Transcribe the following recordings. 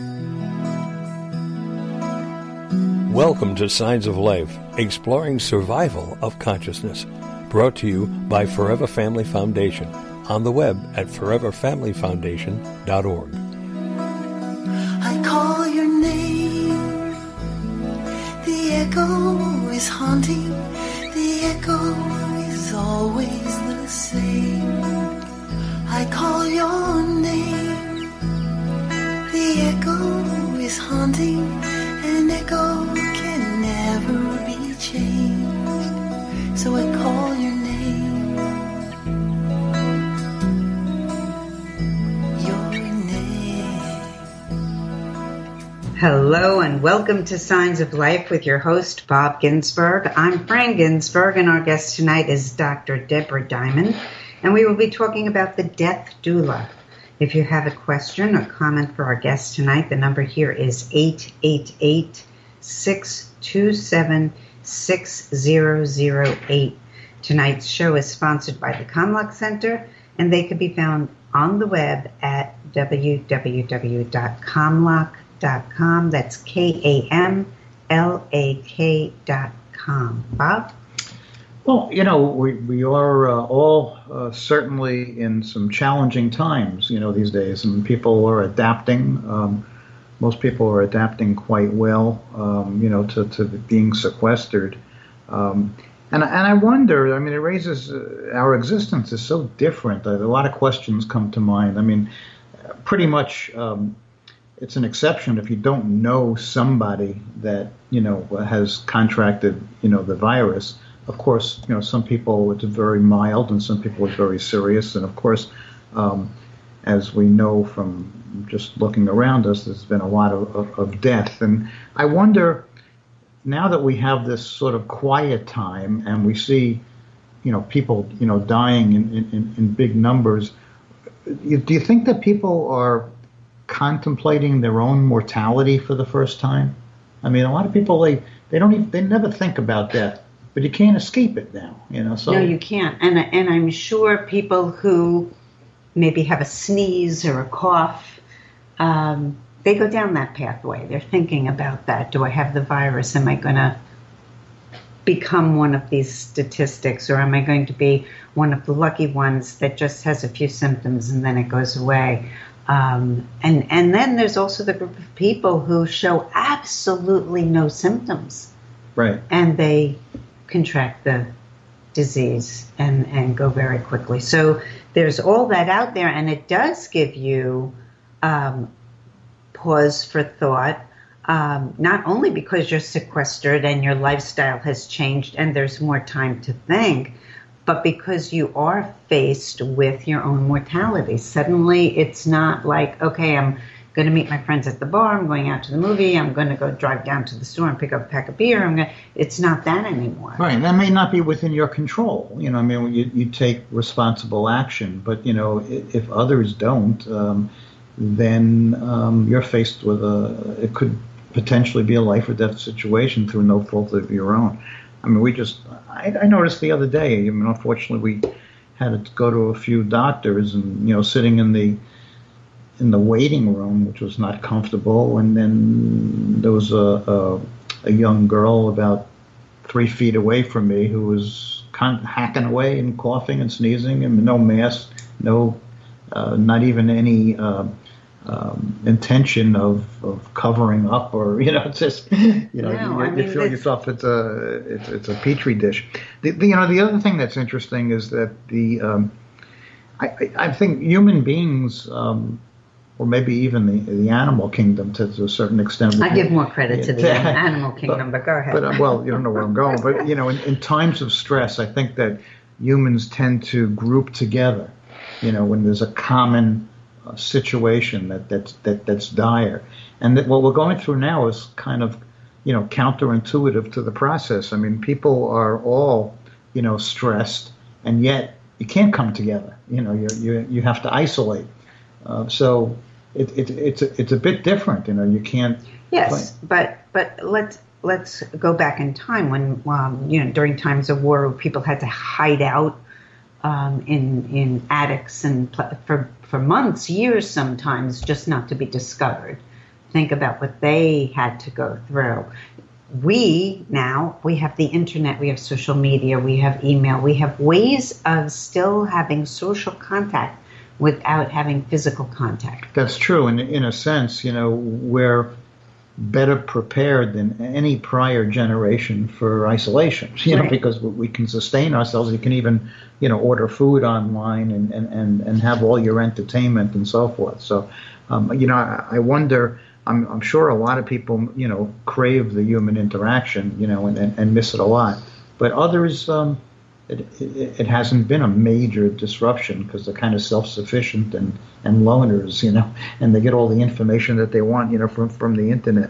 Welcome to Signs of Life, exploring survival of consciousness. Brought to you by Forever Family Foundation. On the web at foreverfamilyfoundation.org. I call your name. The echo is haunting. The echo is always the same. I call your name. The echo is haunting. An echo can never be changed. So I call your name. Your name. Hello and welcome to Signs of Life with your host, Bob Ginsberg. I'm Fran Ginsberg, and our guest tonight is Dr. Deborah Diamond, and we will be talking about the death doula. If you have a question or comment for our guest tonight, the number here is 888-627-6008. Tonight's show is sponsored by the Comlock Center, and they can be found on the web at www.comlock.com. That's KAMLAK.com. Bob? Well, you know, we are all certainly in some challenging times, you know, these days, and people are adapting. Most people are adapting quite well, you know, to being sequestered. And I wonder, I mean, it raises our existence is so different. A lot of questions come to mind. I mean, pretty much it's an exception if you don't know somebody that, you know, has contracted, you know, the virus. Of course, you know, some people it's very mild and some people it's very serious. And of course, as we know from just looking around us, there's been a lot of death. And I wonder, now that we have this sort of quiet time and we see, you know, people, you know, dying in big numbers, do you think that people are contemplating their own mortality for the first time? I mean, a lot of people, they never think about death. But you can't escape it now, you know. So. No, you can't. And I'm sure people who maybe have a sneeze or a cough, they go down that pathway. They're thinking about that. Do I have the virus? Am I going to become one of these statistics, or am I going to be one of the lucky ones that just has a few symptoms and then it goes away? And then there's also the group of people who show absolutely no symptoms. Right. And they contract the disease and go very quickly. So there's all that out there, and it does give you pause for thought, not only because you're sequestered and your lifestyle has changed and there's more time to think, but because you are faced with your own mortality. Suddenly it's not like, okay, I'm going to meet my friends at the bar, I'm going out to the movie, I'm going to go drive down to the store and pick up a pack of beer. It's not that anymore. Right, that may not be within your control. You know, I mean, you take responsible action, but, you know, if others don't, then you're faced with it could potentially be a life or death situation through no fault of your own. I mean, I noticed the other day, I mean, unfortunately, we had to go to a few doctors and, you know, sitting in the waiting room, which was not comfortable, and then there was a young girl about 3 feet away from me who was hacking away and coughing and sneezing, and no mask, no, not even any intention of covering up, or, you know, it's just, you know, you feel yourself it's a petri dish. You know, the other thing that's interesting is that I think human beings. Or maybe even the animal kingdom to a certain extent. I give more credit to the animal kingdom, but go ahead. But, well, you don't know where I'm going. But, you know, in times of stress, I think that humans tend to group together, you know, when there's a common situation that's dire. And that what we're going through now is kind of, you know, counterintuitive to the process. I mean, people are all, you know, stressed, and yet you can't come together. You know, you have to isolate. So it's a bit different, you know. You can't. Yes, but let's go back in time when you know, during times of war, people had to hide out in attics and for months, years, sometimes, just not to be discovered. think about what they had to go through. We have the internet, we have social media, we have email, we have ways of still having social contact without having physical contact. That's true. And in a sense, we're better prepared than any prior generation for isolation, Right. because we can sustain ourselves. You can even, order food online and have all your entertainment and so forth. So, I wonder, I'm sure a lot of people, crave the human interaction, and miss it a lot. But others, it hasn't been a major disruption because they're kind of self-sufficient and loners, and they get all the information that they want, from the internet.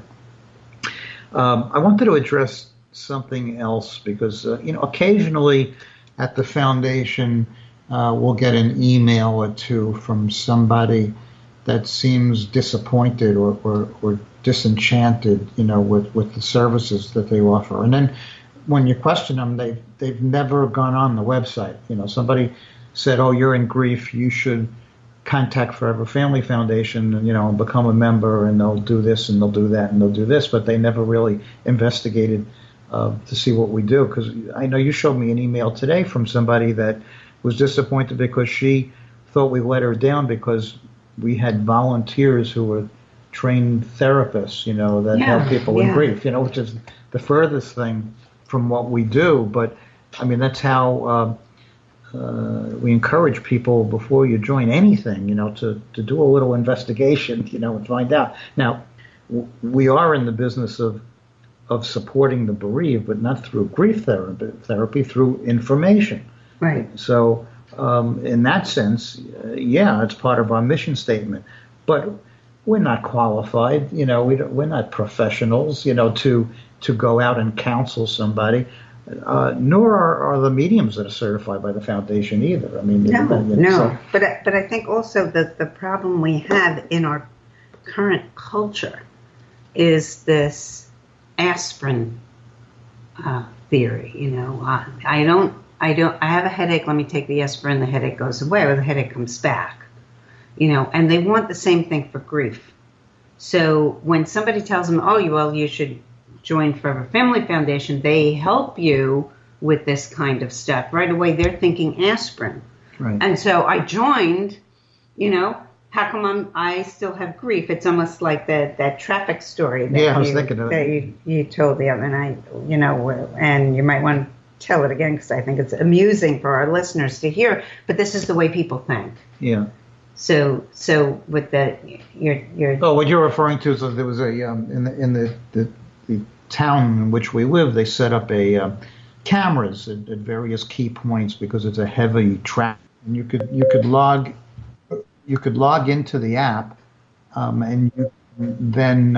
I wanted to address something else because, occasionally at the foundation, we'll get an email or two from somebody that seems disappointed or disenchanted, with the services that they offer. And then when you question them, they've never gone on the website. Somebody said, "Oh, you're in grief. You should contact Forever Family Foundation, and become a member, and they'll do this and they'll do that and they'll do this." But they never really investigated to see what we do. Because I know you showed me an email today from somebody that was disappointed because she thought we let her down because we had volunteers who were trained therapists, that help people in grief, which is the furthest thing from what we do. But I mean, that's how we encourage people before you join anything, to do a little investigation, and find out. Now, we are in the business of supporting the bereaved, but not through grief therapy, through information. Right. So in that sense, it's part of our mission statement. But we're not qualified, we're not professionals, to go out and counsel somebody. Nor are the mediums that are certified by the foundation either. I mean, no. So. But I think also that the problem we have in our current culture is this aspirin theory. I have a headache. Let me take the aspirin. The headache goes away, or the headache comes back. And they want the same thing for grief. So when somebody tells them, "Oh, you should join Forever Family Foundation," they help you with this kind of stuff. Right away, they're thinking aspirin. Right. And so I joined, how come I still have grief? It's almost like that traffic story that I was thinking of that you told the other night, and you might want to tell it again because I think it's amusing for our listeners to hear, but this is the way people think. Yeah. So with your what you're referring to is that there was a in the town in which we live, they set up a cameras at various key points because it's a heavy traffic, and you could log into the app, and you then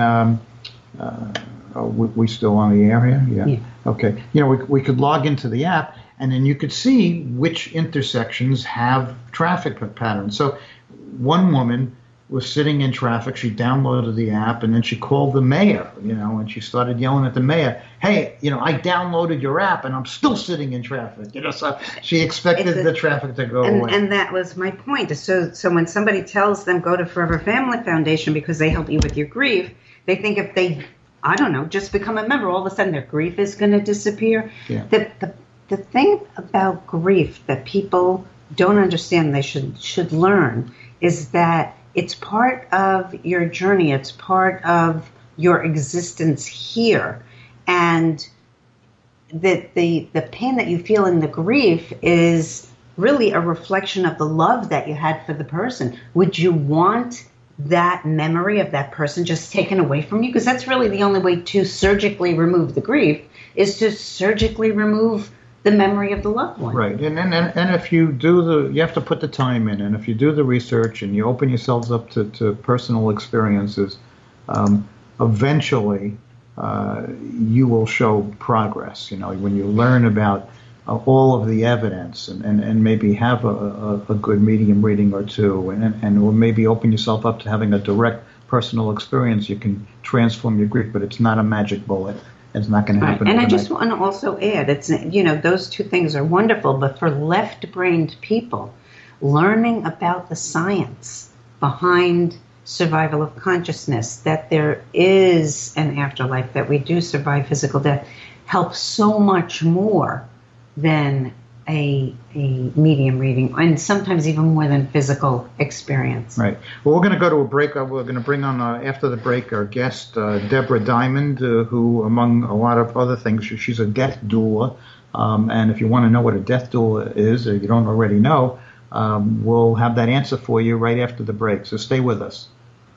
we still on the air here? Yeah. Okay. We could log into the app, and then you could see which intersections have traffic patterns. So one woman was sitting in traffic. She downloaded the app, and then she called the mayor, and she started yelling at the mayor, "Hey, I downloaded your app, and I'm still sitting in traffic." So she expected the traffic to go away. And that was my point. So when somebody tells them go to Forever Family Foundation because they help you with your grief, they think if they, just become a member, all of a sudden their grief is going to disappear. Yeah. The thing about grief that people don't understand, they should learn, is that it's part of your journey. It's part of your existence here. And the pain that you feel in the grief is really a reflection of the love that you had for the person. Would you want that memory of that person just taken away from you? Because that's really the only way to surgically remove the grief, is to surgically remove the memory of the loved one. Right, and if you do you have to put the time in, and if you do the research and you open yourselves up to personal experiences, eventually you will show progress. When you learn about all of the evidence and maybe have a good medium reading or two, and or maybe open yourself up to having a direct personal experience, you can transform your grief, but it's not a magic bullet. It's not going to happen. And overnight. I just want to also add, it's those two things are wonderful, but for left-brained people, learning about the science behind survival of consciousness, that there is an afterlife, that we do survive physical death, helps so much more than a medium reading, and sometimes even more than physical experience. Right. Well, we're going to go to a break. We're going to bring on, after the break, our guest, Deborah Diamond, who, among a lot of other things, she's a death doula. And if you want to know what a death doula is, or you don't already know, we'll have that answer for you right after the break. So stay with us.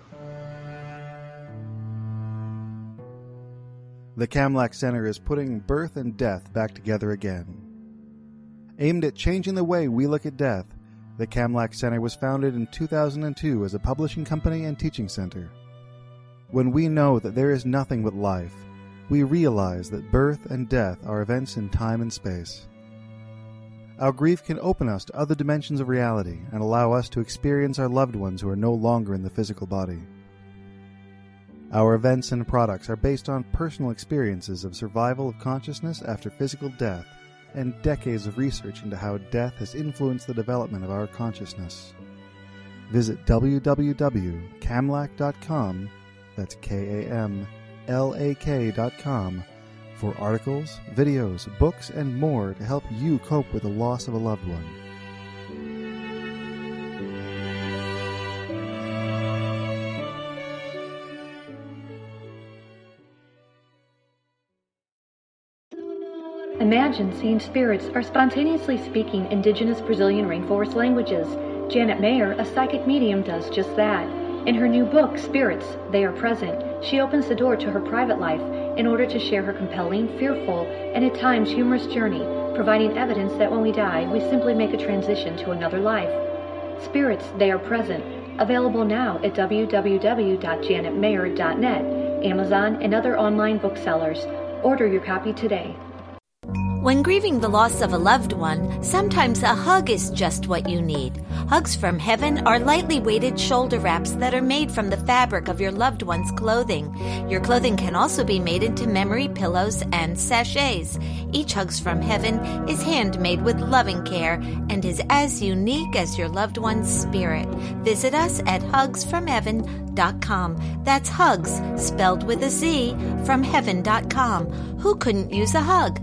The Kamlach Center is putting birth and death back together again. Aimed at changing the way we look at death, the Kamlach Center was founded in 2002 as a publishing company and teaching center. When we know that there is nothing but life, we realize that birth and death are events in time and space. Our grief can open us to other dimensions of reality and allow us to experience our loved ones who are no longer in the physical body. Our events and products are based on personal experiences of survival of consciousness after physical death and decades of research into how death has influenced the development of our consciousness. Visit www.kamlach.com, that's KAMLAK.com, for articles, videos, books, and more to help you cope with the loss of a loved one. Imagine seeing spirits or spontaneously speaking indigenous Brazilian rainforest languages. Janet Mayer, a psychic medium, does just that. In her new book, Spirits, They Are Present, she opens the door to her private life in order to share her compelling, fearful, and at times humorous journey, providing evidence that when we die, we simply make a transition to another life. Spirits, They Are Present, available now at www.janetmayer.net, Amazon, and other online booksellers. Order your copy today. When grieving the loss of a loved one, sometimes a hug is just what you need. Hugs from Heaven are lightly weighted shoulder wraps that are made from the fabric of your loved one's clothing. Your clothing can also be made into memory pillows and sachets. Each Hugs from Heaven is handmade with loving care and is as unique as your loved one's spirit. Visit us at hugsfromheaven.com. That's hugs, spelled with a Z, from heaven.com. Who couldn't use a hug?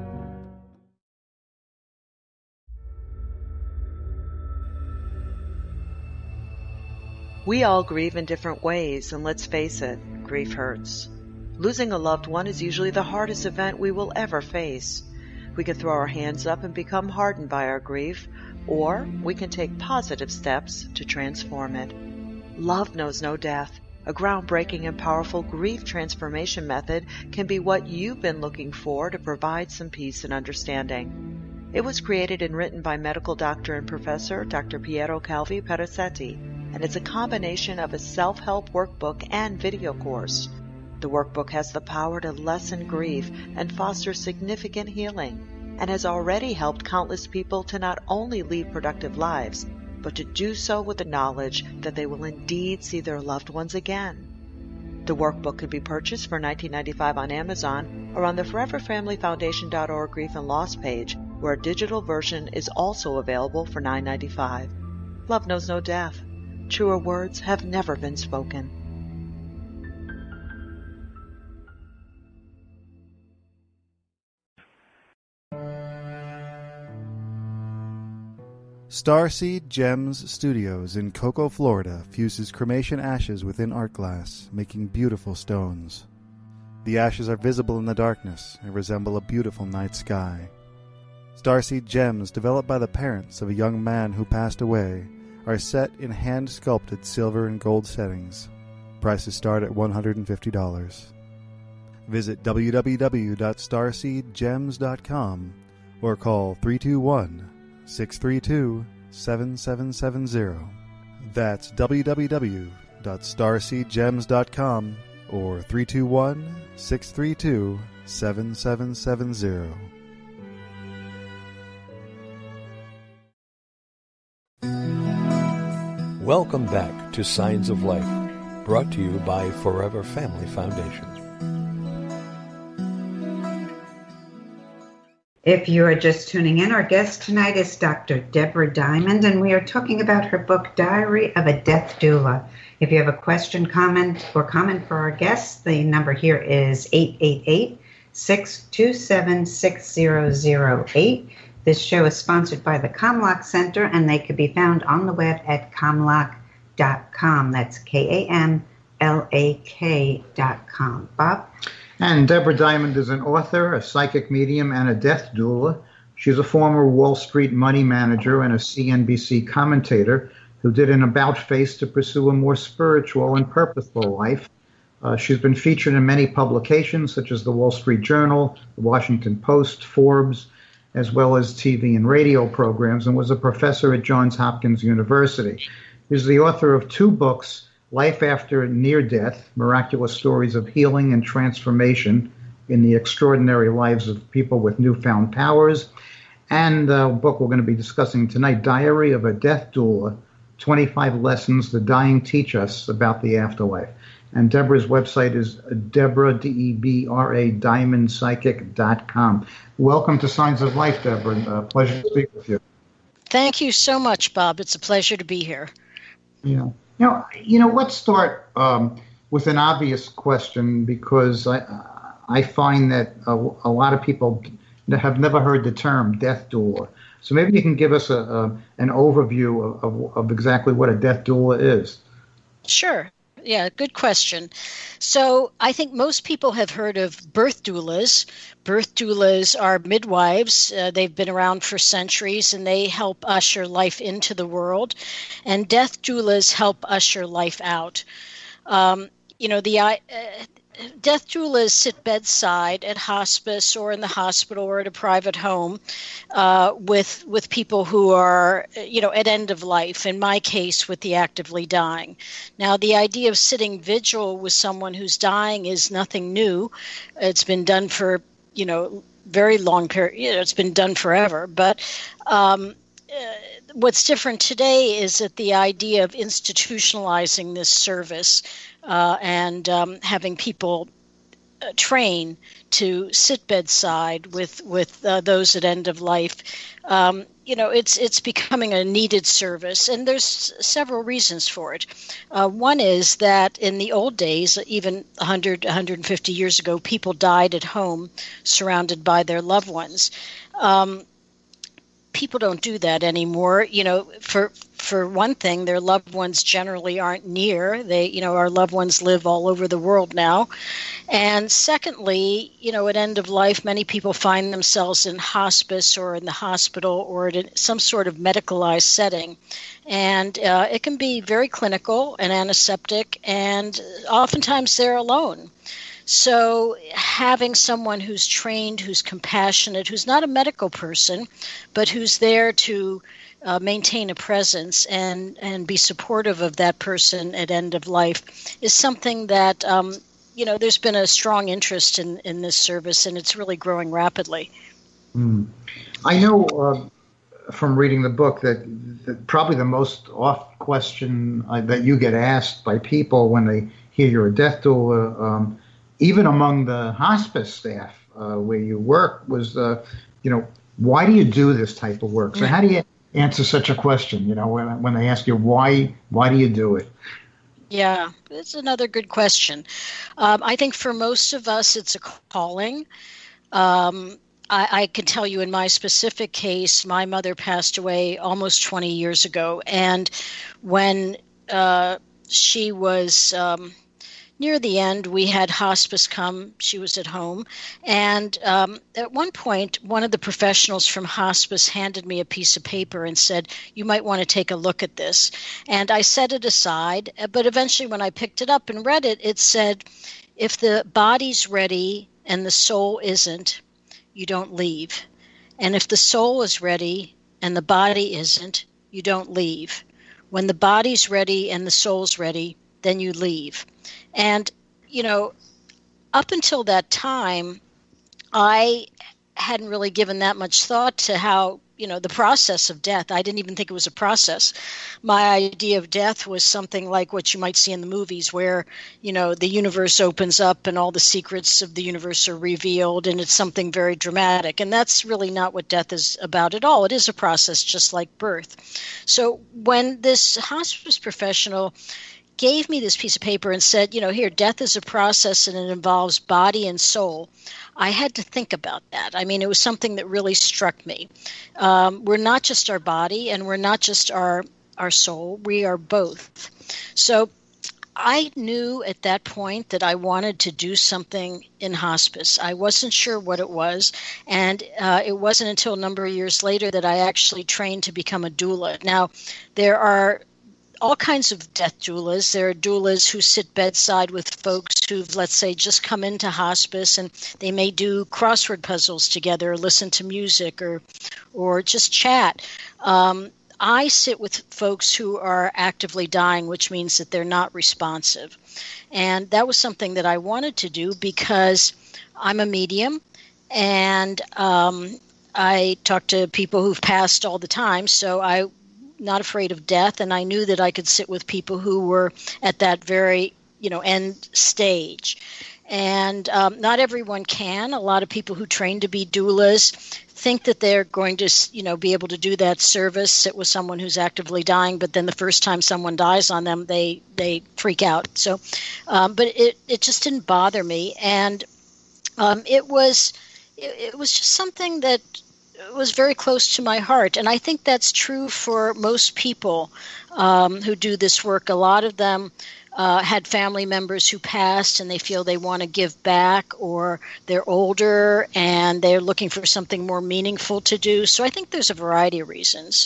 We all grieve in different ways, and let's face it, grief hurts. Losing a loved one is usually the hardest event we will ever face. We can throw our hands up and become hardened by our grief, or we can take positive steps to transform it. Love knows no death. A groundbreaking and powerful grief transformation method can be what you've been looking for to provide some peace and understanding. It was created and written by medical doctor and professor Dr. Piero Calvi Perazzetti, and it's a combination of a self-help workbook and video course. The workbook has the power to lessen grief and foster significant healing, and has already helped countless people to not only lead productive lives, but to do so with the knowledge that they will indeed see their loved ones again. The workbook could be purchased for $19.95 on Amazon or on the ForeverFamilyFoundation.org Grief and Loss page, where a digital version is also available for $9.95. Love knows no death. Truer words have never been spoken. Starseed Gems Studios in Cocoa, Florida fuses cremation ashes within art glass, making beautiful stones. The ashes are visible in the darkness and resemble a beautiful night sky. Starseed Gems, developed by the parents of a young man who passed away, are set in hand-sculpted silver and gold settings. Prices start at $150. Visit www.starseedgems.com or call 321-632-7770. That's www.starseedgems.com or 321-632-7770. Welcome back to Signs of Life, brought to you by Forever Family Foundation. If you are just tuning in, our guest tonight is Dr. Deborah Diamond, and we are talking about her book, Diary of a Death Doula. If you have a question, comment for our guests, the number here is 888-627-6008. This show is sponsored by the Comlock Center, and they can be found on the web at comlock.com. That's KAMLAK.com. Bob? And Deborah Diamond is an author, a psychic medium, and a death doula. She's a former Wall Street money manager and a CNBC commentator who did an about-face to pursue a more spiritual and purposeful life. She's been featured in many publications such as the Wall Street Journal, the Washington Post, Forbes, as well as TV and radio programs, and was a professor at Johns Hopkins University. She's the author of 2 books, Life After Near Death, Miraculous Stories of Healing and Transformation in the Extraordinary Lives of People with Newfound Powers, and the book we're going to be discussing tonight, Diary of a Death Doula, 25 Lessons the Dying Teach Us About the Afterlife. And Deborah's website is Deborah, D-E-B-R-A, diamondpsychic.com. Welcome to Signs of Life, Deborah. Pleasure to speak with you. Thank you so much, Bob. It's a pleasure to be here. Yeah. Let's start with an obvious question, because I find that a lot of people have never heard the term death doula. So maybe you can give us an overview of exactly what a death doula is. Sure. Yeah, good question. So I think most people have heard of birth doulas. Birth doulas are midwives. They've been around for centuries, and they help usher life into the world. And death doulas help usher life out. Death doulas sit bedside at hospice or in the hospital or at a private home with people who are, at end of life, in my case, with the actively dying. Now, the idea of sitting vigil with someone who's dying is nothing new. It's been done for, very long period. It's been done forever. But what's different today is that the idea of institutionalizing this service and having people train to sit bedside with those at end of life, it's becoming a needed service, and there's several reasons for it. One is that in the old days, even 100, 150 years ago, people died at home, surrounded by their loved ones. People don't do that anymore. For one thing, their loved ones generally aren't near. Our loved ones live all over the world now. And secondly, at end of life, many people find themselves in hospice or in the hospital or in some sort of medicalized setting. And it can be very clinical and antiseptic, and oftentimes they're alone. So having someone who's trained, who's compassionate, who's not a medical person, but who's there to maintain a presence and be supportive of that person at end of life is something that, there's been a strong interest in this service, and it's really growing rapidly. I know from reading the book that probably the most oft question that you get asked by people when they hear you're a death doula, even among the hospice staff where you work, was, why do you do this type of work? So how do you answer such a question, when they ask you why do you do it? Yeah, it's another good question. I think for most of us, it's a calling. I can tell you in my specific case, my mother passed away almost 20 years ago. And when she was near the end, we had hospice come. She was at home. And at one point, one of the professionals from hospice handed me a piece of paper and said, you might want to take a look at this. And I set it aside. But eventually, when I picked it up and read it, it said, if the body's ready and the soul isn't, you don't leave. And if the soul is ready and the body isn't, you don't leave. When the body's ready and the soul's ready, then you leave. And, up until that time, I hadn't really given that much thought to how, the process of death. I didn't even think it was a process. My idea of death was something like what you might see in the movies where, the universe opens up and all the secrets of the universe are revealed, and it's something very dramatic. And that's really not what death is about at all. It is a process just like birth. So when this hospice professional gave me this piece of paper and said, here, death is a process and it involves body and soul. I had to think about that. I mean, it was something that really struck me. We're not just our body and we're not just our soul. We are both. So I knew at that point that I wanted to do something in hospice. I wasn't sure what it was, and it wasn't until a number of years later that I actually trained to become a doula. Now, there are all kinds of death doulas. There are doulas who sit bedside with folks who've, let's say, just come into hospice, and they may do crossword puzzles together, or listen to music, or just chat. I sit with folks who are actively dying, which means that they're not responsive. And that was something that I wanted to do because I'm a medium, and I talk to people who've passed all the time, so I'm not afraid of death, and I knew that I could sit with people who were at that very, end stage. And not everyone can. A lot of people who train to be doulas think that they're going to, be able to do that service, sit with someone who's actively dying, but then the first time someone dies on them, they freak out. So, but it just didn't bother me, and it was just something that was very close to my heart, and I think that's true for most people who do this work. A lot of them had family members who passed and they feel they want to give back, or they're older and they're looking for something more meaningful to do. So I think there's a variety of reasons.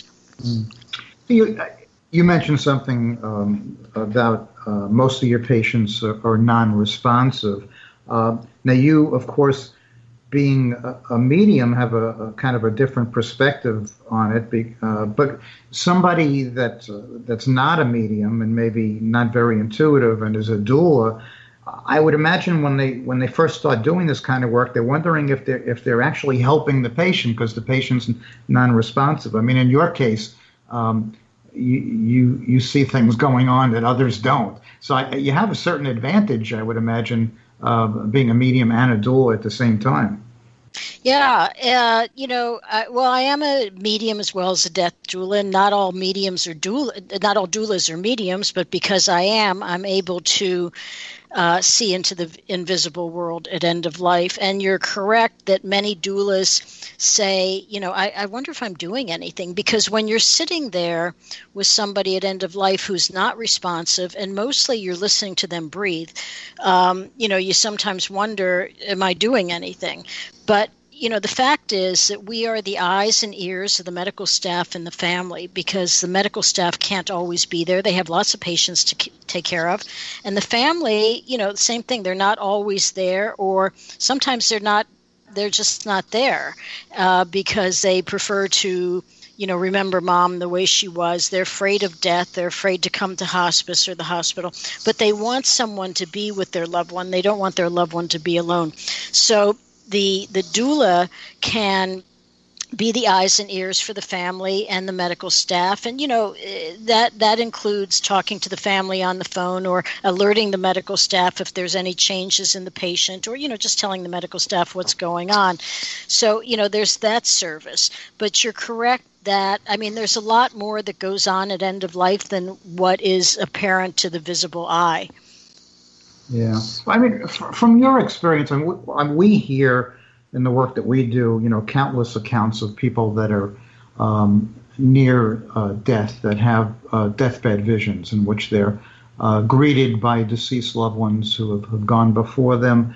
You mentioned something about most of your patients are non-responsive. Now you, of course, being a medium, have a kind of a different perspective on it. But somebody that's not a medium and maybe not very intuitive and is a doula, I would imagine when they first start doing this kind of work, they're wondering if they're actually helping the patient because the patient's non-responsive. I mean, in your case, you see things going on that others don't. So you have a certain advantage, I would imagine, being a medium and a doula at the same time. Yeah, I am a medium as well as a death doula. Not all not all doulas are mediums, but because I'm able to see into the invisible world at end of life. And you're correct that many doulas say, I wonder if I'm doing anything, because when you're sitting there with somebody at end of life who's not responsive, and mostly you're listening to them breathe, you sometimes wonder, am I doing anything? But the fact is that we are the eyes and ears of the medical staff and the family, because the medical staff can't always be there. They have lots of patients to take care of. And the family, the same thing. They're not always there, or sometimes they're just not there because they prefer to, remember mom the way she was. They're afraid of death. They're afraid to come to hospice or the hospital. But they want someone to be with their loved one. They don't want their loved one to be alone. So the doula can be the eyes and ears for the family and the medical staff. And, that includes talking to the family on the phone, or alerting the medical staff if there's any changes in the patient, or, just telling the medical staff what's going on. So, there's that service. But you're correct that, there's a lot more that goes on at end of life than what is apparent to the visible eye. Yeah. From your experience, we hear in the work that we do, countless accounts of people that are near death, that have deathbed visions in which they're greeted by deceased loved ones who have gone before them.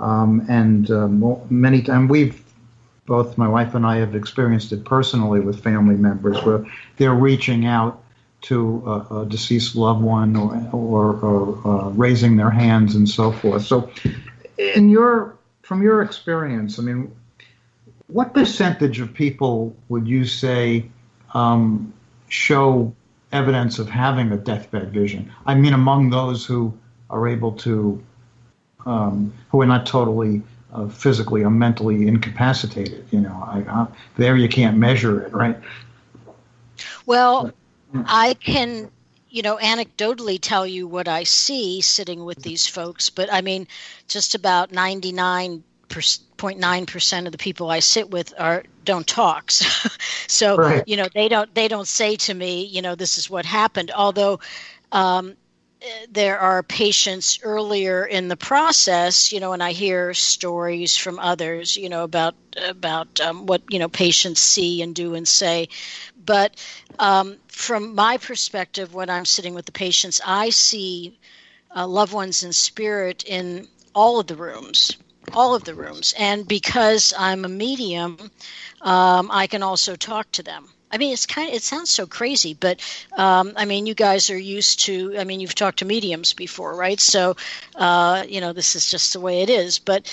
Many times both my wife and I have experienced it personally with family members where they're reaching out to a deceased loved one, or raising their hands and so forth. So, from your experience, what percentage of people would you say show evidence of having a deathbed vision? Among those who are able to, who are not totally physically or mentally incapacitated. There you can't measure it, right? Well, I can, anecdotally tell you what I see sitting with these folks, but just about 99.9% of the people I sit with don't talk. So, right. They don't say to me, this is what happened. Although, there are patients earlier in the process, and I hear stories from others, about what, patients see and do and say. But from my perspective, when I'm sitting with the patients, I see loved ones in spirit in all of the rooms. And because I'm a medium, I can also talk to them. I mean, it sounds so crazy, but you guys are used to, you've talked to mediums before, right? So, this is just the way it is. But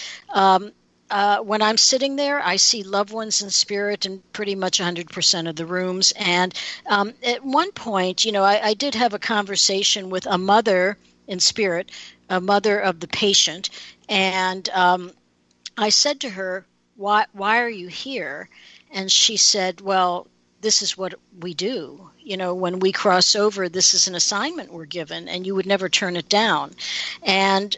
when I'm sitting there, I see loved ones in spirit in pretty much 100% of the rooms. And at one point, I did have a conversation with a mother in spirit, a mother of the patient. And I said to her, why are you here? And she said, well, this is what we do. When we cross over, this is an assignment we're given, and you would never turn it down. And,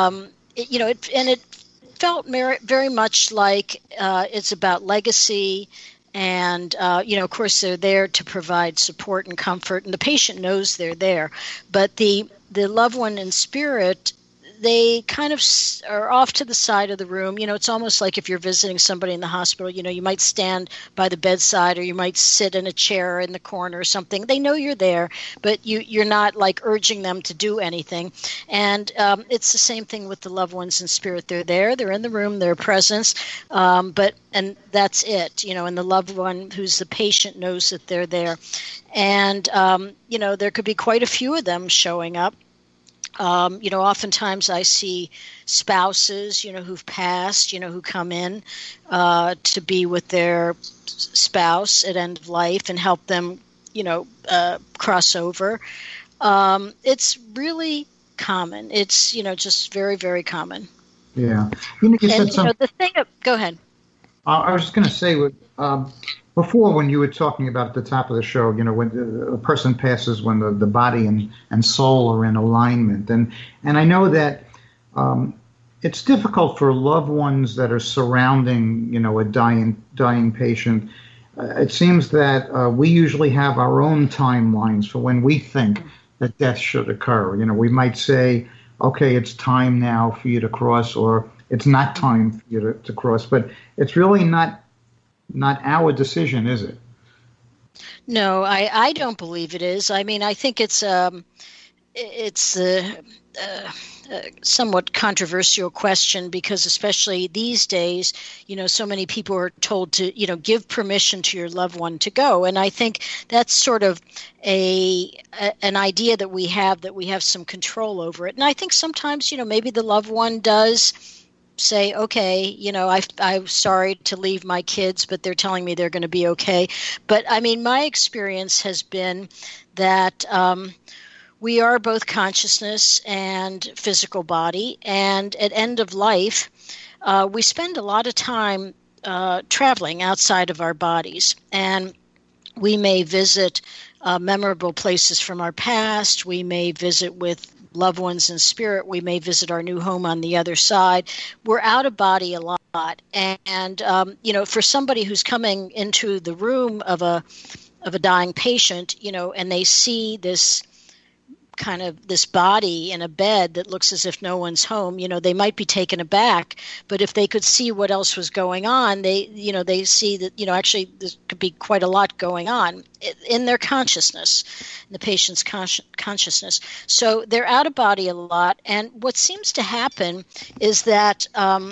it felt very much like it's about legacy. And, of course, they're there to provide support and comfort, and the patient knows they're there. But the loved one in spirit, they kind of are off to the side of the room. It's almost like if you're visiting somebody in the hospital, you might stand by the bedside, or you might sit in a chair in the corner or something. They know you're there, but you're not like urging them to do anything. And it's the same thing with the loved ones in spirit. They're there, they're in the room, they're presence, and that's it. And the loved one who's the patient knows that they're there. And, there could be quite a few of them showing up. Oftentimes I see spouses, who've passed, who come in to be with their spouse at end of life and help them, cross over. It's really common. It's, just very, very common. Yeah. You said something. Go ahead. I was just going to say, before, when you were talking about at the top of the show, when a person passes, when the body and soul are in alignment. And I know that it's difficult for loved ones that are surrounding, a dying patient. It seems that we usually have our own timelines for when we think that death should occur. We might say, okay, it's time now for you to cross, or it's not time for you to cross. But it's really not our decision, is it? No, I don't believe it is. I mean, I think it's a somewhat controversial question, because especially these days, so many people are told to, give permission to your loved one to go. And I think that's sort of an idea that we have some control over it. And I think sometimes, maybe the loved one does say, okay, I'm sorry to leave my kids, but they're telling me they're going to be okay. But I mean, my experience has been that we are both consciousness and physical body. And at end of life, we spend a lot of time traveling outside of our bodies. And we may visit memorable places from our past. We may visit with loved ones in spirit. We may visit our new home on the other side. We're out of body a lot. And for somebody who's coming into the room of a dying patient, and they see this kind of this body in a bed that looks as if no one's home, they might be taken aback. But if they could see what else was going on, they see that, actually there could be quite a lot going on in their consciousness, in the patient's consciousness. So they're out of body a lot. And what seems to happen is that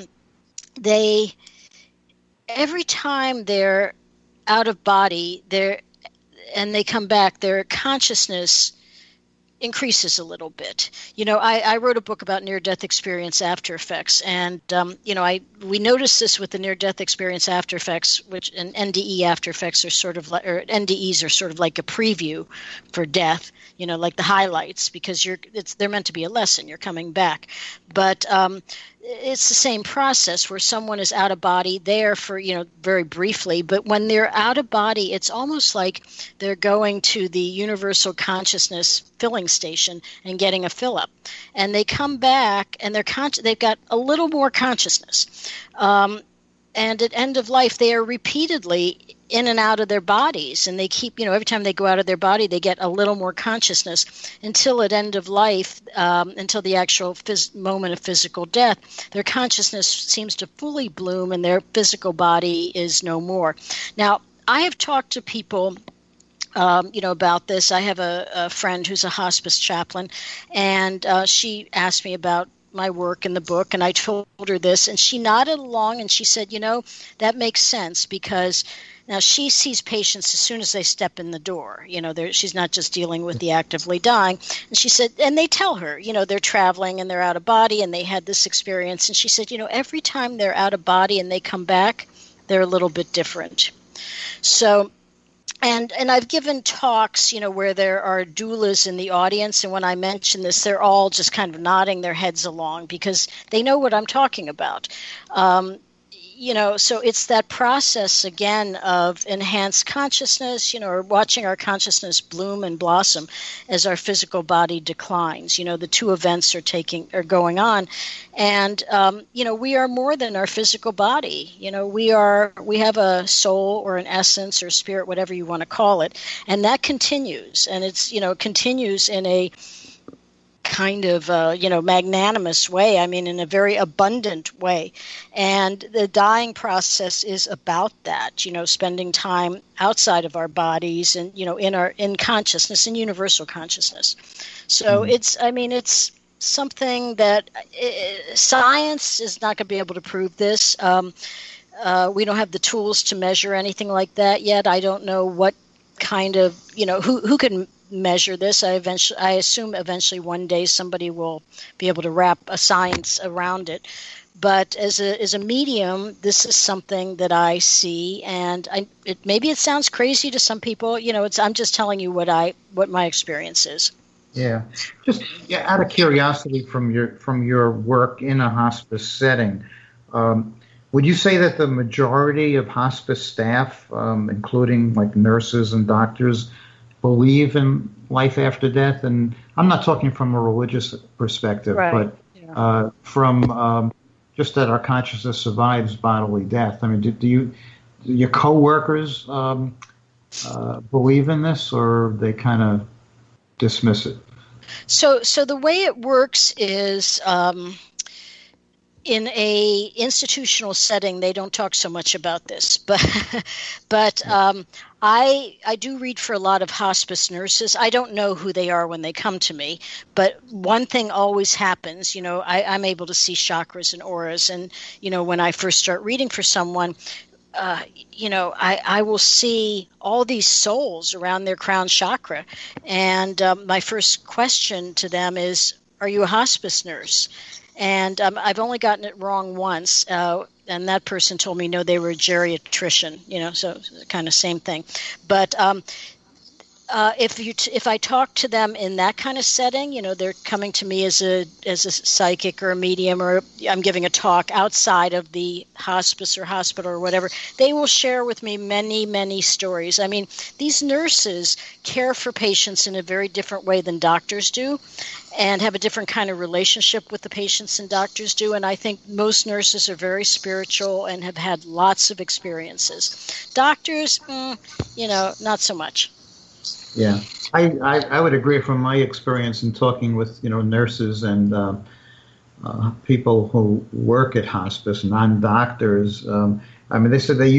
every time they're out of body, and they come back, their consciousness increases a little bit. I wrote a book about near-death experience after effects, and we noticed this with the near-death experience after effects, and NDE after effects are sort of like, or NDEs are sort of like a preview for death, like the highlights, because they're meant to be a lesson. You're coming back, but it's the same process where someone is out of body there for, very briefly, but when they're out of body, it's almost like they're going to the universal consciousness filling station and getting a fill up. And they come back and they've got a little more consciousness. and at end of life, they are repeatedly in and out of their bodies, and they keep, every time they go out of their body, they get a little more consciousness until at end of life, until the actual moment of physical death, their consciousness seems to fully bloom and their physical body is no more. Now, I have talked to people about this. I have a friend who's a hospice chaplain, and she asked me about my work in the book, and I told her this, and she nodded along, and she said, that makes sense, because now she sees patients as soon as they step in the door. She's not just dealing with the actively dying. And she said, and they tell her, they're traveling and they're out of body and they had this experience. And she said, every time they're out of body and they come back, they're a little bit different. So, and I've given talks, where there are doulas in the audience. And when I mention this, they're all just kind of nodding their heads along because they know what I'm talking about. So it's that process again of enhanced consciousness, or watching our consciousness bloom and blossom as our physical body declines. The two events are going on, and we are more than our physical body. We have a soul or an essence or spirit, whatever you want to call it, and that continues, and it's continues in a kind of magnanimous way. I mean, in a very abundant way. And the dying process is about that, spending time outside of our bodies and, in consciousness, in universal consciousness. So it's something that science is not going to be able to prove this. We don't have the tools to measure anything like that yet. I don't know what kind of, who can measure this. I assume eventually one day somebody will be able to wrap a science around it. But as a medium, this is something that I see, and maybe it sounds crazy to some people. I'm just telling you what my experience is. Yeah, just out of curiosity from your work in a hospice setting, would you say that the majority of hospice staff, including like nurses and doctors, believe in life after death? And I'm not talking from a religious perspective, right. But from just that our consciousness survives bodily death. I mean, do your coworkers believe in this, or they kind of dismiss it? So the way it works is in a institutional setting, they don't talk so much about this, but I do read for a lot of hospice nurses. I don't know who they are when they come to me, but one thing always happens. I'm able to see chakras and auras, and when I first start reading for someone, I will see all these souls around their crown chakra, and my first question to them is, "Are you a hospice nurse?" And I've only gotten it wrong once, and that person told me, no, they were a geriatrician, so kind of same thing. But if I talk to them in that kind of setting, they're coming to me as a psychic or a medium, or I'm giving a talk outside of the hospice or hospital or whatever, they will share with me many, many stories. I mean, these nurses care for patients in a very different way than doctors do, and have a different kind of relationship with the patients than doctors do. And I think most nurses are very spiritual and have had lots of experiences. Doctors, not so much. Yeah, I would agree from my experience in talking with nurses and people who work at hospice, non-doctors. I mean, they said they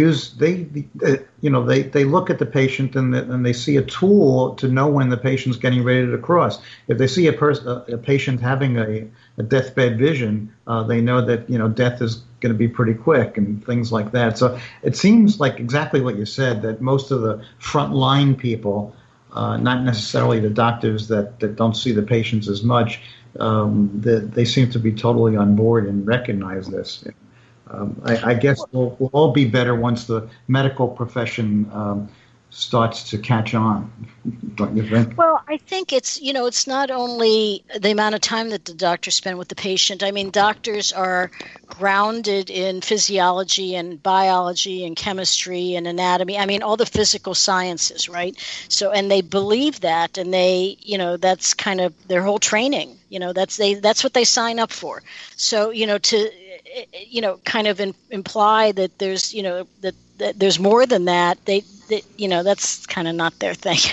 look at the patient and they see a tool to know when the patient's getting ready to cross. If they see a patient having a deathbed vision, they know that death is going to be pretty quick and things like that. So it seems like exactly what you said, that most of the frontline people, not necessarily the doctors that don't see the patients as much, they seem to be totally on board and recognize this. I guess we'll all be better once the medical profession starts to catch on, don't you think? Well, I think it's not only the amount of time that the doctors spend with the patient. I mean, doctors are grounded in physiology and biology and chemistry and anatomy. I mean, all the physical sciences, right? So, and they believe that, and they, that's kind of their whole training. That's what they sign up for. So, to kind of imply that there's, that there's more than that, that's kind of not their thing.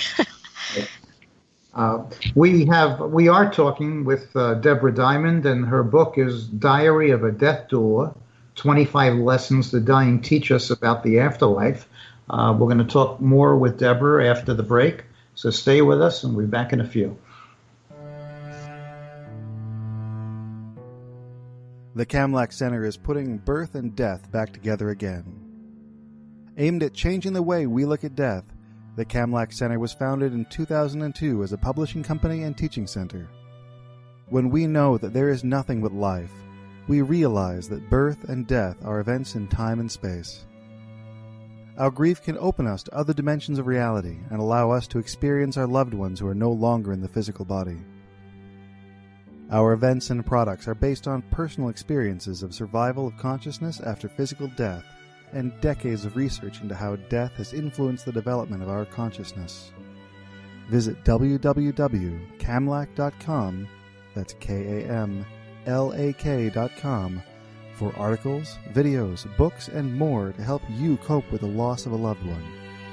We are talking with Deborah Diamond, and her book is Diary of a Death Doula, 25 Lessons the Dying Teach Us About the Afterlife. We're going to talk more with Deborah after the break, so stay with us, and we'll be back in a few. The Kamlach Center is putting birth and death back together again. Aimed at changing the way we look at death, the Kamlach Center was founded in 2002 as a publishing company and teaching center. When we know that there is nothing but life, we realize that birth and death are events in time and space. Our grief can open us to other dimensions of reality and allow us to experience our loved ones who are no longer in the physical body. Our events and products are based on personal experiences of survival of consciousness after physical death and decades of research into how death has influenced the development of our consciousness. Visit www.kamlach.com, that's KAMLAK.com, for articles, videos, books, and more to help you cope with the loss of a loved one.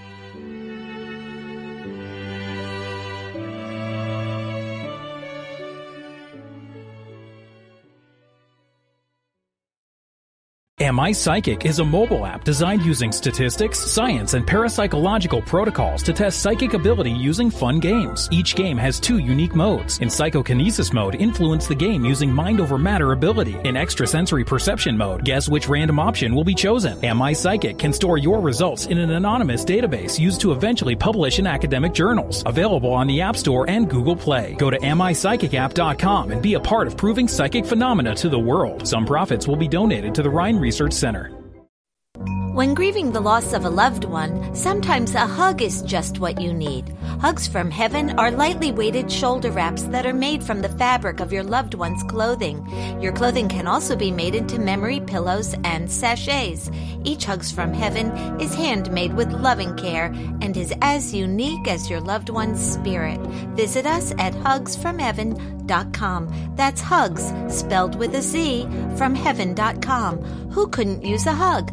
Am I Psychic is a mobile app designed using statistics, science, and parapsychological protocols to test psychic ability using fun games. Each game has 2 unique modes. In psychokinesis mode, influence the game using mind over matter ability. In extrasensory perception mode, guess which random option will be chosen. Am I Psychic can store your results in an anonymous database used to eventually publish in academic journals. Available on the App Store and Google Play. Go to AmIPsychicApp.com and be a part of proving psychic phenomena to the world. Some profits will be donated to the Rhine Research Center. When grieving the loss of a loved one, sometimes a hug is just what you need. Hugs from Heaven are lightly weighted shoulder wraps that are made from the fabric of your loved one's clothing. Your clothing can also be made into memory pillows and sachets. Each Hugs from Heaven is handmade with loving care and is as unique as your loved one's spirit. Visit us at hugsfromheaven.com. That's hugs, spelled with a Z, from heaven.com. Who couldn't use a hug?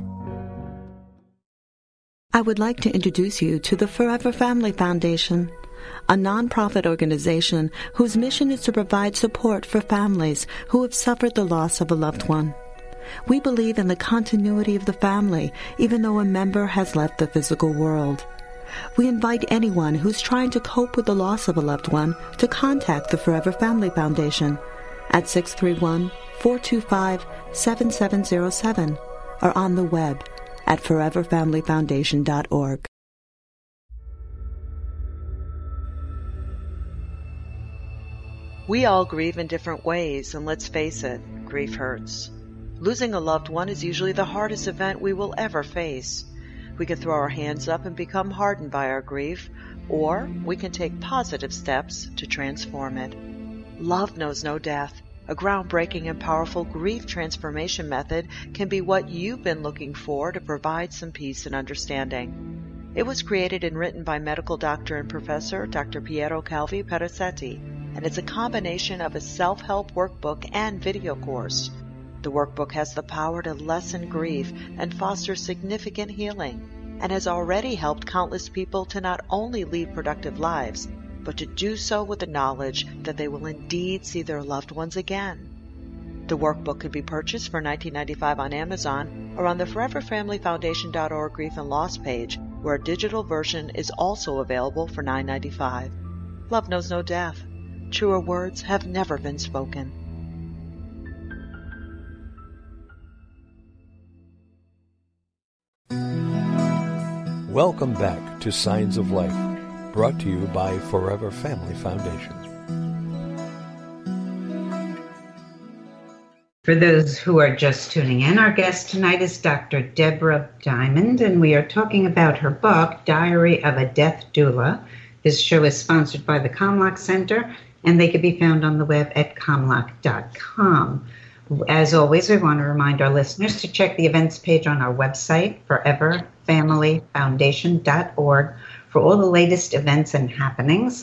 I would like to introduce you to the Forever Family Foundation, a nonprofit organization whose mission is to provide support for families who have suffered the loss of a loved one. We believe in the continuity of the family, even though a member has left the physical world. We invite anyone who's trying to cope with the loss of a loved one to contact the Forever Family Foundation at 631-425-7707 or on the web at foreverfamilyfoundation.org. We all grieve in different ways, and let's face it, grief hurts. Losing a loved one is usually the hardest event we will ever face. We can throw our hands up and become hardened by our grief, or we can take positive steps to transform it. Love knows no death. A groundbreaking and powerful grief transformation method can be what you've been looking for to provide some peace and understanding. It was created and written by medical doctor and professor Dr. Piero Calvi Perazzetti, and it's a combination of a self-help workbook and video course. The workbook has the power to lessen grief and foster significant healing, and has already helped countless people to not only lead productive lives, but to do so with the knowledge that they will indeed see their loved ones again. The workbook could be purchased for $19.95 on Amazon or on the ForeverFamilyFoundation.org Grief and Loss page, where a digital version is also available for $9.95. Love knows no death. Truer words have never been spoken. Welcome back to Signs of Life, brought to you by Forever Family Foundation. For those who are just tuning in, our guest tonight is Dr. Deborah Diamond, and we are talking about her book, Diary of a Death Doula. This show is sponsored by the Kamlach Center, and they can be found on the web at kamlach.com. As always, we want to remind our listeners to check the events page on our website, foreverfamilyfoundation.org, for all the latest events and happenings.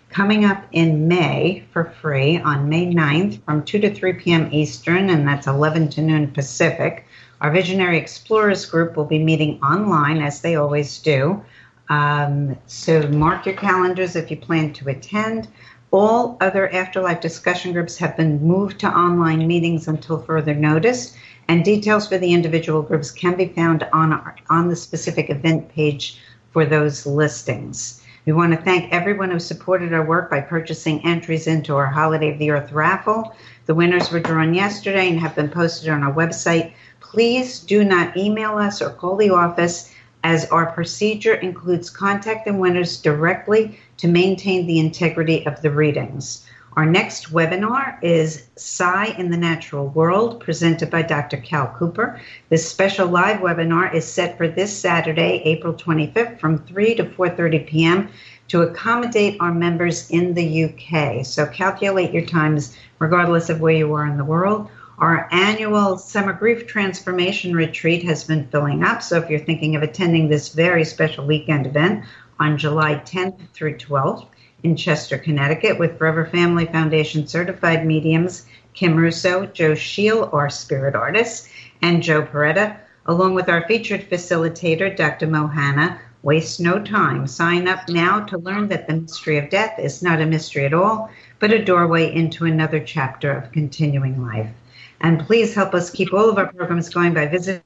coming up in May for free on May 9th from 2 to 3 p.m. Eastern, and that's 11 to noon Pacific. Our Visionary Explorers group will be meeting online, as they always do. So mark your calendars if you plan to attend. All other afterlife discussion groups have been moved to online meetings until further notice, and details for the individual groups can be found on the specific event page for those listings. We want to thank everyone who supported our work by purchasing entries into our Holiday of the Earth raffle. The winners were drawn yesterday and have been posted on our website. Please do not email us or call the office, as our procedure includes contacting winners directly to maintain the integrity of the readings. Our next webinar is Psi in the Natural World, presented by Dr. Cal Cooper. This special live webinar is set for this Saturday, April 25th, from 3 to 4:30 p.m. to accommodate our members in the UK. So calculate your times regardless of where you are in the world. Our annual Summer Grief Transformation Retreat has been filling up, so if you're thinking of attending this very special weekend event on July 10th through 12th in Chester, Connecticut, with Forever Family Foundation certified mediums Kim Russo, Joe Scheel, our spirit artist, and Joe Peretta, along with our featured facilitator, Dr. Mohana. Waste no time. Sign up now to learn that the mystery of death is not a mystery at all, but a doorway into another chapter of continuing life. And please help us keep all of our programs going by visiting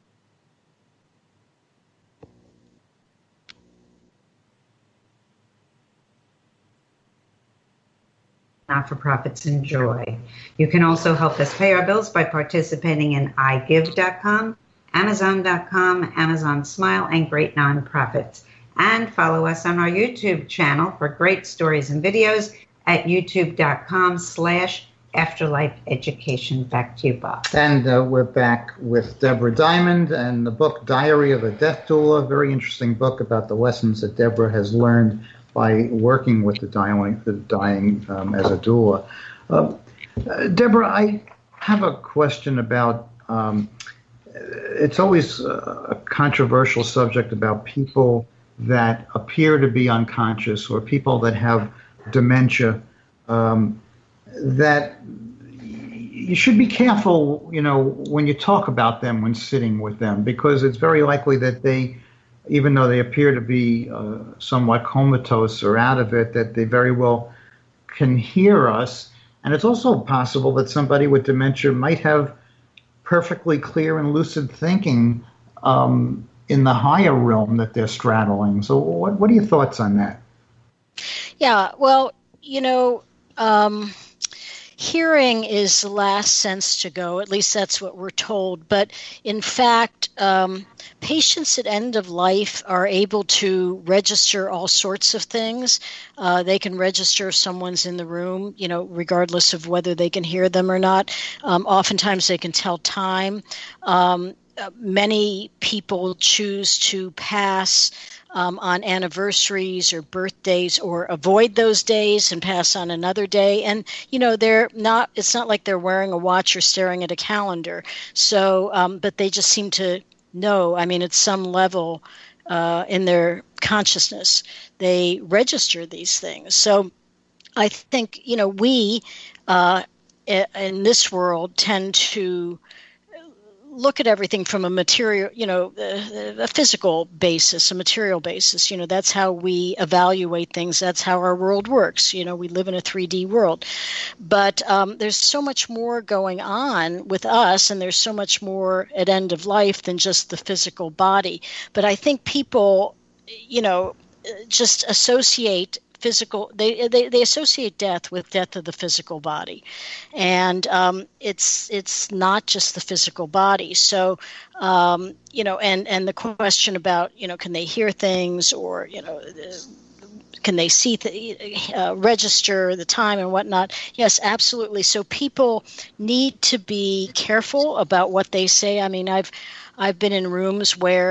Not-for-Profits Enjoy. You can also help us pay our bills by participating in iGive.com, Amazon.com, Amazon Smile, and great nonprofits. And follow us on our YouTube channel for great stories and videos at youtube.com/Afterlife Education. Back to you, Bob. And we're back with Deborah Diamond and the book Diary of a Death Doula, a very interesting book about the lessons that Deborah has learned by working with the dying as a doula. Deborah, I have a question about, it's always a controversial subject about people that appear to be unconscious or people that have dementia, that you should be careful, when you talk about them when sitting with them, because it's very likely that they, even though they appear to be somewhat comatose or out of it, that they very well can hear us. And it's also possible that somebody with dementia might have perfectly clear and lucid thinking in the higher realm that they're straddling. So what are your thoughts on that? Yeah, well, hearing is the last sense to go. At least that's what we're told. But in fact, patients at end of life are able to register all sorts of things. They can register if someone's in the room, regardless of whether they can hear them or not. Oftentimes they can tell time. Many people choose to pass on anniversaries or birthdays, or avoid those days and pass on another day. And, it's not like they're wearing a watch or staring at a calendar. So, but they just seem to know, at some level in their consciousness, they register these things. So I think, we in this world tend to look at everything from a material, a physical basis, a material basis. That's how we evaluate things. That's how our world works. We live in a 3D world. But there's so much more going on with us, and there's so much more at end of life than just the physical body. But I think people, just associate physical, they associate death with death of the physical body, and it's not just the physical body. So and the question about can they hear things, or can they see register the time and whatnot? Yes, absolutely. So people need to be careful about what they say. I've been in rooms where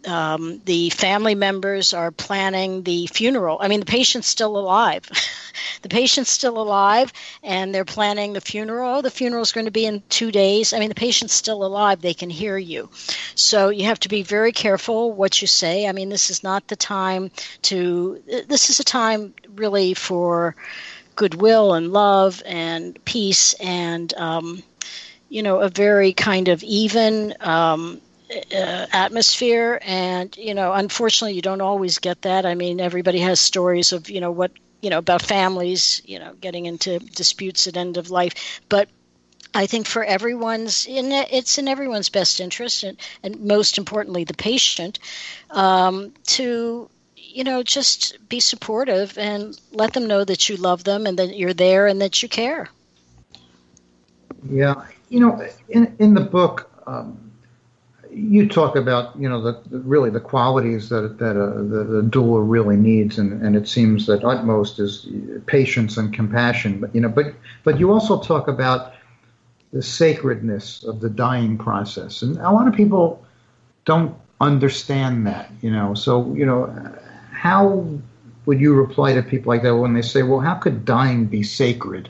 The family members are planning the funeral. I mean, the patient's still alive. The patient's still alive, and they're planning the funeral. Oh, the funeral's going to be in 2 days. I mean, the patient's still alive. They can hear you. So you have to be very careful what you say. I mean, this is not the time this is a time really for goodwill and love and peace and, a very kind of even atmosphere. And, unfortunately, you don't always get that. I mean, everybody has stories of, about families, getting into disputes at end of life. But I think for it's in everyone's best interest, and most importantly, the patient, to, just be supportive and let them know that you love them and that you're there and that you care. Yeah. In the book, you talk about, the qualities that the doula really needs, and it seems that utmost is patience and compassion. But you also talk about the sacredness of the dying process, and a lot of people don't understand that. So how would you reply to people like that when they say, "Well, how could dying be sacred?"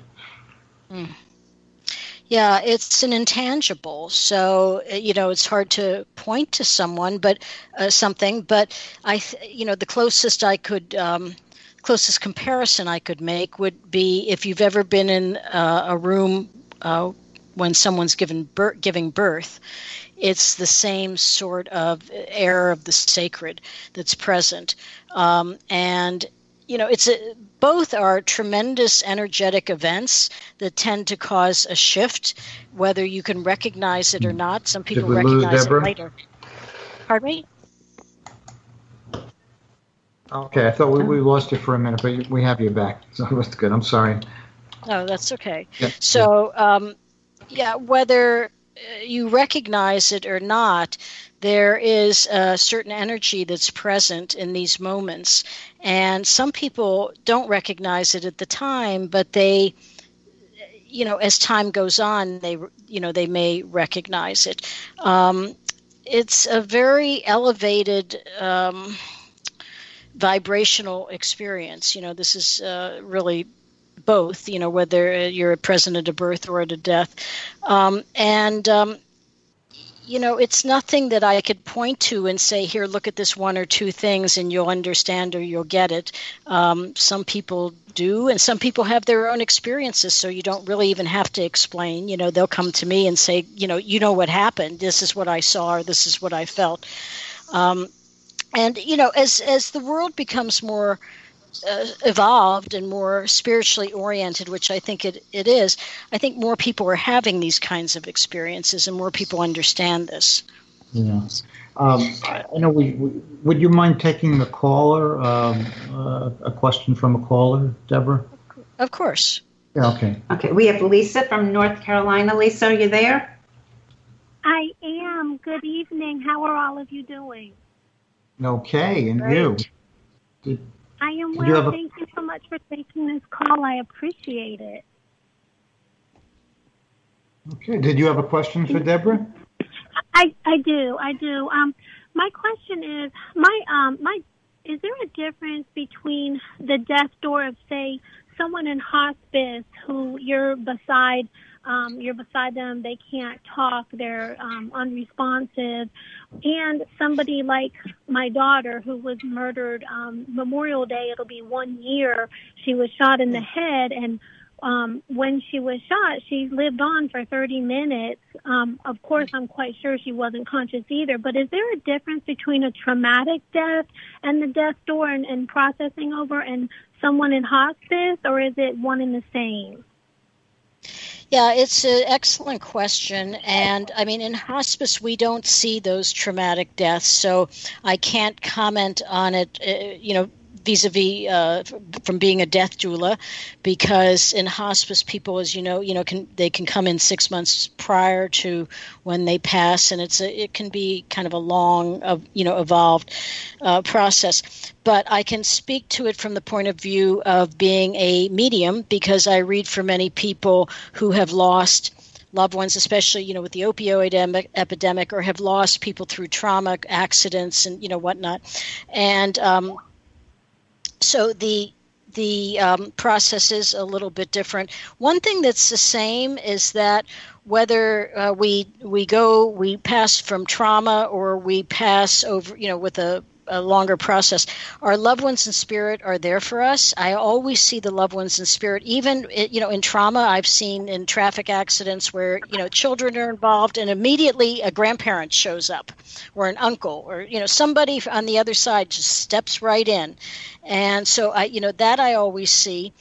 Yeah, it's an intangible, so it's hard to point to someone, but something. But the closest comparison I could make would be if you've ever been in a room when someone's giving birth. It's the same sort of air of the sacred that's present, and. Both are tremendous energetic events that tend to cause a shift, whether you can recognize it or not. Some people recognize it later. Pardon me? Okay, I thought we lost you for a minute, but we have you back. So that's good. I'm sorry. No, that's okay. Yeah. So, whether you recognize it or not, there is a certain energy that's present in these moments. And some people don't recognize it at the time, but they, as time goes on, they may recognize it. It's a very elevated vibrational experience. This is really both, whether you're present at a birth or at a death. It's nothing that I could point to and say, here, look at this one or two things and you'll understand or you'll get it. Some people do, and some people have their own experiences, so you don't really even have to explain. They'll come to me and say, you know what happened. This is what I saw, or this is what I felt. And as the world becomes more evolved and more spiritually oriented, which I think it is, I think more people are having these kinds of experiences and more people understand this. Yeah. I know would you mind taking the caller, a question from a caller, Deborah? Of course. Yeah, okay. Okay, we have Lisa from North Carolina. Lisa, are you there? I am. Good evening. How are all of you doing? Okay, and Great. you? I am well. Thank you so much for taking this call. I appreciate it. Okay. Did you have a question for Deborah? I do. My question is, is there a difference between the death door of, say, someone in hospice who you're beside them, they can't talk, they're unresponsive, and somebody like my daughter who was murdered Memorial Day, it'll be 1 year. She was shot in the head, and when she was shot, she lived on for 30 minutes. Of course, I'm quite sure she wasn't conscious either, but is there a difference between a traumatic death and the death door and processing over and someone in hospice, or is it one and the same? Yeah, it's an excellent question. And I mean, in hospice, we don't see those traumatic deaths, so I can't comment on it, vis-a-vis from being a death doula, because in hospice, people, as they can come in 6 months prior to when they pass, and it can be kind of a long, evolved process. But I can speak to it from the point of view of being a medium, because I read for many people who have lost loved ones, especially, with the opioid epidemic, or have lost people through trauma, accidents, and, whatnot. And so the process is a little bit different. One thing that's the same is that whether we pass from trauma or we pass over, with a longer process, our loved ones in spirit are there for us. I always see the loved ones in spirit, even, in trauma. I've seen in traffic accidents where, children are involved and immediately a grandparent shows up, or an uncle, or, somebody on the other side just steps right in. And so that I always see.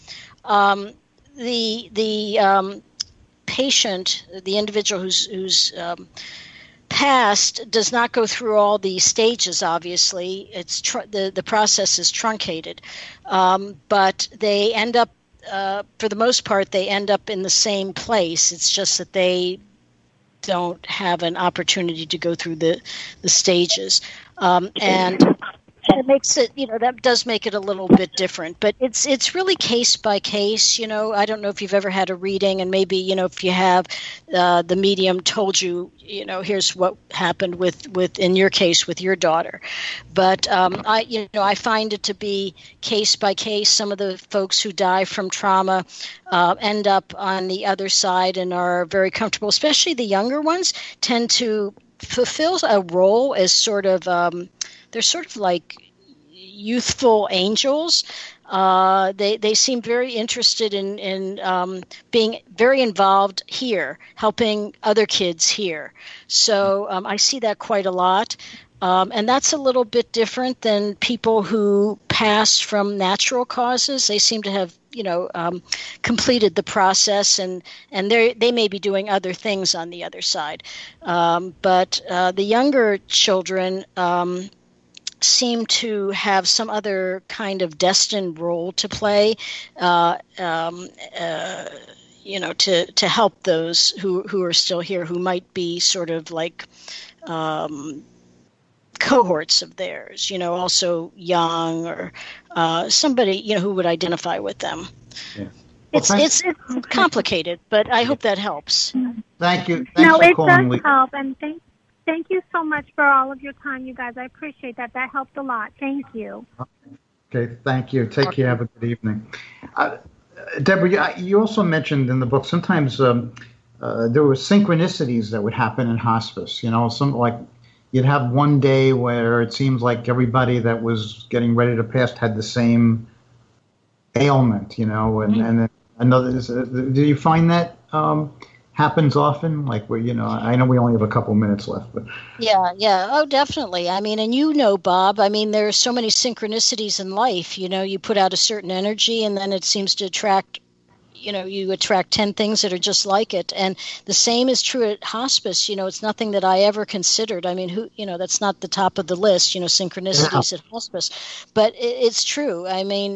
The patient, the individual who's passed, does not go through all the stages. Obviously, it's the process is truncated, but they end up, for the most part, they end up in the same place. It's just that they don't have an opportunity to go through the stages, and it makes it, that does make it a little bit different, but it's really case by case. I don't know if you've ever had a reading, and maybe, if you have, the medium told you, here's what happened with in your case with your daughter. But I find it to be case by case. Some of the folks who die from trauma end up on the other side and are very comfortable, especially the younger ones tend to fulfill a role as sort of, they're sort of like youthful angels. They seem very interested in being very involved here, helping other kids here. So I see that quite a lot. And that's a little bit different than people who pass from natural causes. They seem to have, completed the process, and they may be doing other things on the other side. But the younger children seem to have some other kind of destined role to play, to help those who are still here, who might be sort of like cohorts of theirs, also young, or somebody, who would identify with them. Yeah. Well, it's complicated, but I hope that helps. Thank you. It does help, and thank you so much for all of your time, you guys. I appreciate that. That helped a lot. Thank you. Okay, thank you. Take care. Have a good evening. Deborah, you also mentioned in the book sometimes there were synchronicities that would happen in hospice. Some like you'd have one day where it seems like everybody that was getting ready to pass had the same ailment, and then another. Do you find that happens often? Like where, I know we only have a couple minutes left, but yeah. Oh, definitely. I mean, and Bob, I mean, there are so many synchronicities in life. You put out a certain energy, and then it seems to attract, you attract 10 things that are just like it. And the same is true at hospice. It's nothing that I ever considered. I mean, that's not the top of the list, synchronicities at hospice, but it's true. I mean,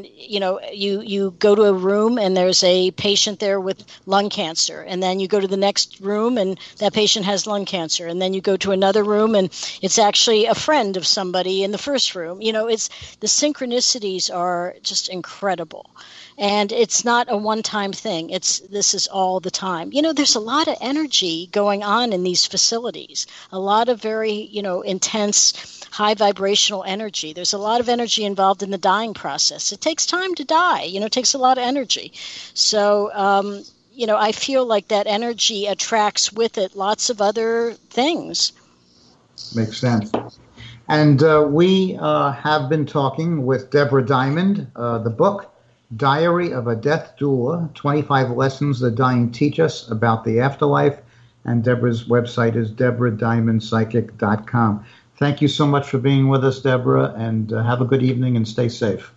you go to a room and there's a patient there with lung cancer, and then you go to the next room and that patient has lung cancer. And then you go to another room and it's actually a friend of somebody in the first room. It's the synchronicities are just incredible. And it's not a one-time thing. This is all the time. There's a lot of energy going on in these facilities, a lot of very, intense, high vibrational energy. There's a lot of energy involved in the dying process. It takes time to die. It takes a lot of energy. So, I feel like that energy attracts with it lots of other things. Makes sense. And we have been talking with Deborah Diamond, the book, Diary of a Death Doula, 25 Lessons the Dying Teach Us About the Afterlife, and Deborah's website is deborahdiamondpsychic.com. Thank you so much for being with us, Deborah, and have a good evening and stay safe.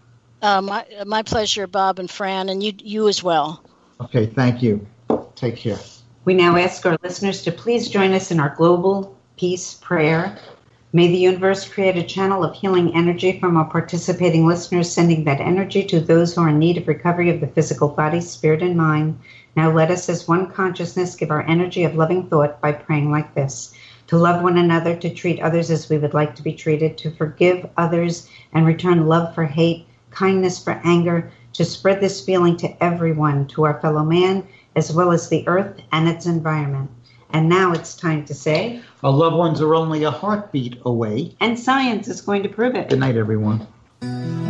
My pleasure, Bob and Fran, and you as well. Okay, thank you. Take care. We now ask our listeners to please join us in our global peace prayer. May the universe create a channel of healing energy from our participating listeners, sending that energy to those who are in need of recovery of the physical body, spirit, and mind. Now let us, as one consciousness, give our energy of loving thought by praying like this: to love one another, to treat others as we would like to be treated, to forgive others and return love for hate, kindness for anger, to spread this feeling to everyone, to our fellow man as well as the earth and its environment. And now it's time to say, our loved ones are only a heartbeat away. And science is going to prove it. Good night, everyone.